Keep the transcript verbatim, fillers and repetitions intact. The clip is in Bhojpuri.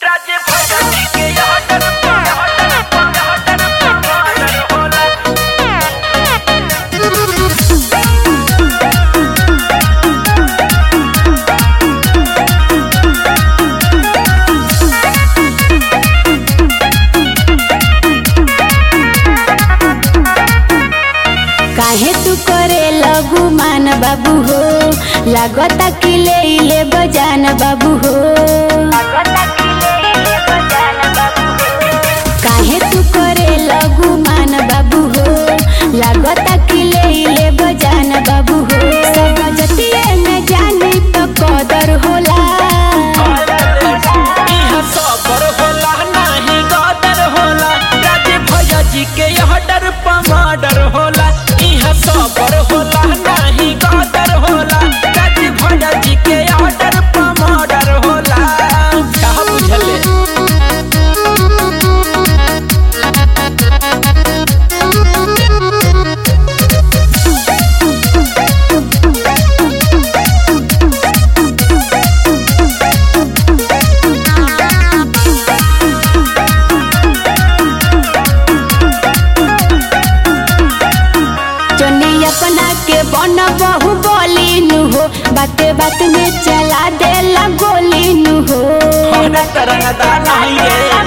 काहे तू करे लगू मान बाबू हो, लागता कि ले ले बजान बाबू हो। काहे तू करे लगू मान बाबू हो, लागता कि ले ले बजान बाबू हो। सब जतिये में जानी तो कदर होला, इहा सबर होला नाही गदर होला। राजे भैया जी के यह डर पमाडर होला। इहा सबर होला नाही गदर होला। राजे भैया जी के यह डर पमाडर होला। का बुझले अपना के बन बहु बोली नु हो, बाते बात में चला देला गोली नु हो। तरंगदा नहीं रे